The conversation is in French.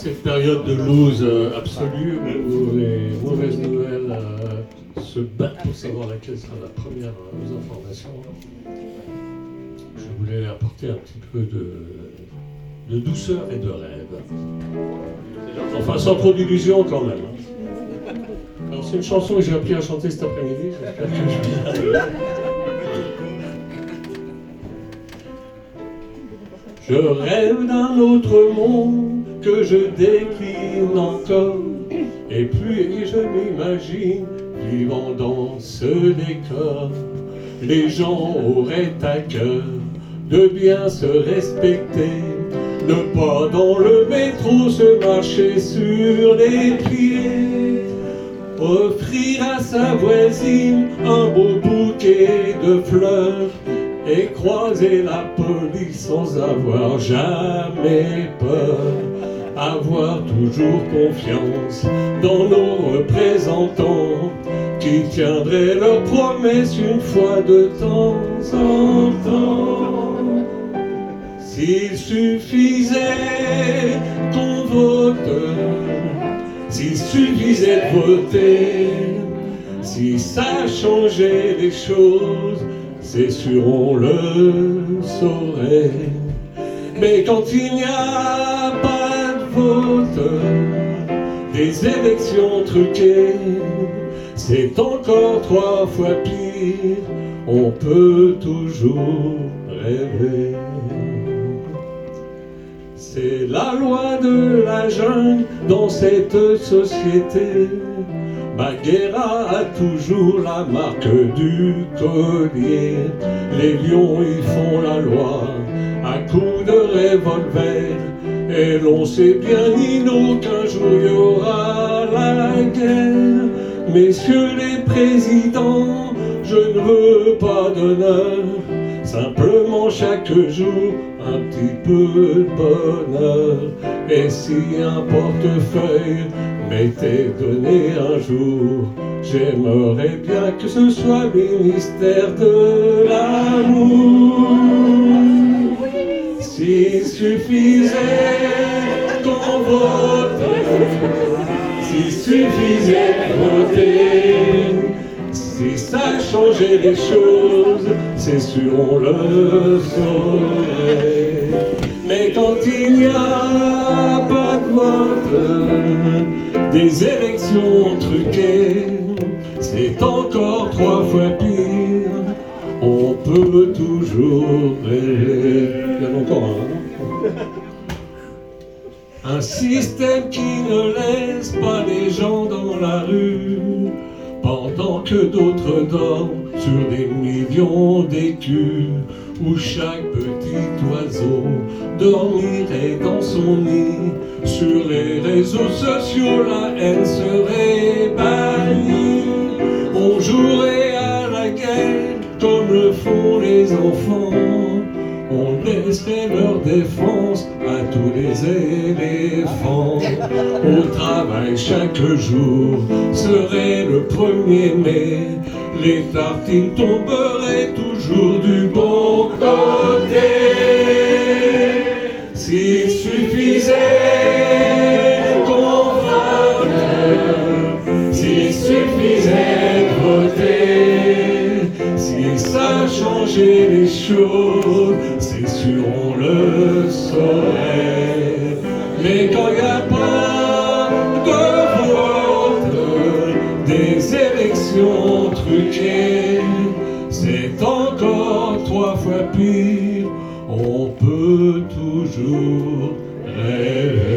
cette période de lose absolue où les mauvaises nouvelles se battent pour savoir laquelle sera la première information, je voulais apporter un petit peu de douceur et de rêve. Enfin, sans trop d'illusions quand même. Alors, c'est une chanson que j'ai appris à chanter cet après-midi. J'espère que je vais y arriver. Je rêve d'un autre monde que je décline encore, et puis je m'imagine vivant dans ce décor. Les gens auraient à cœur de bien se respecter, ne pas dans le métro se marcher sur les pieds, offrir à sa voisine un beau bouquet de fleurs et croiser la police sans avoir jamais peur, avoir toujours confiance dans nos représentants qui tiendraient leurs promesses une fois de temps en temps. S'il suffisait qu'on vote, s'il suffisait de voter, si ça changeait les choses, c'est sûr on le saurait. Mais quand il n'y a pas de vote, des élections truquées, c'est encore 3 fois pire, on peut toujours rêver. C'est la loi de la jungle dans cette société. Baguera a toujours la marque du collier. Les lions y font la loi à coups de revolver. Et l'on sait bien, Nino, qu'un jour il y aura la guerre. Messieurs les présidents, je ne veux pas d'honneur, simplement chaque jour un petit peu de bonheur. Et si un portefeuille m'était donné un jour, j'aimerais bien que ce soit ministère de l'amour. S'il suffisait qu'on vote, s'il suffisait de voter, si ça changeait les choses, c'est sûr on le saurait. Mais quand il n'y a pas de vote, des élections truquées, c'est encore 3 fois pire, on peut toujours rêver. Il y en a encore un système qui ne laisse pas les gens dans la rue, pendant que d'autres dorment sur des millions d'écus, où chaque petit oiseau dormirait dans son nid. Sur les réseaux sociaux, la haine serait bannie. On jouerait à la guerre comme le font les enfants. On laisserait leur défense à tous les éléphants. Au travail chaque jour serait le 1er mai. Les tartines tomberaient toujours du bon côté. S'il suffisait qu'on vote, s'il suffisait de voter, si ça changeait les choses, c'est sûr on le saurait. Mais quand il n'y a pas de vote, des élections truquées, c'est encore 3 fois pire, on peut toujours rêver.